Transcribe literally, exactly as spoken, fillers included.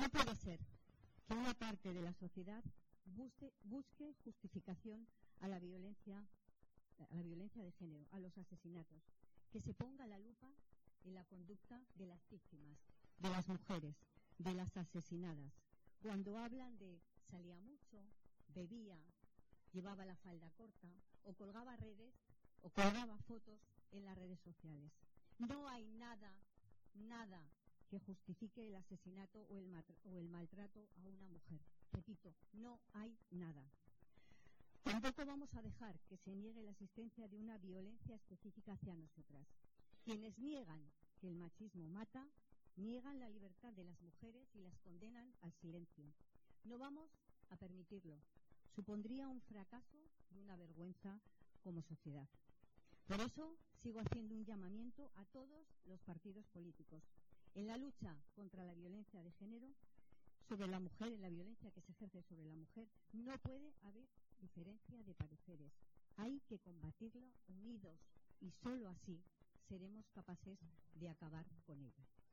No puede ser que una parte de la sociedad busque, busque justificación a la violencia, a la violencia de género, a los asesinatos, que se ponga la lupa en la conducta de las víctimas, de las mujeres, de las asesinadas, cuando hablan de salía mucho, bebía, llevaba la falda corta o colgaba redes o colgaba fotos en las redes sociales. No hay nada, nada que justifique el asesinato o el, o el maltrato a una mujer. Repito, no hay nada. Tampoco vamos a dejar que se niegue la existencia de una violencia específica hacia nosotras. Quienes niegan que el machismo mata, niegan la libertad de las mujeres y las condenan al silencio. No vamos a permitirlo. Supondría un fracaso y una vergüenza como sociedad. Por eso sigo haciendo un llamamiento a todos los partidos políticos. En la lucha contra la violencia de género sobre la mujer, en la violencia que se ejerce sobre la mujer, no puede haber diferencia de pareceres. Hay que combatirlo unidos y solo así seremos capaces de acabar con ella.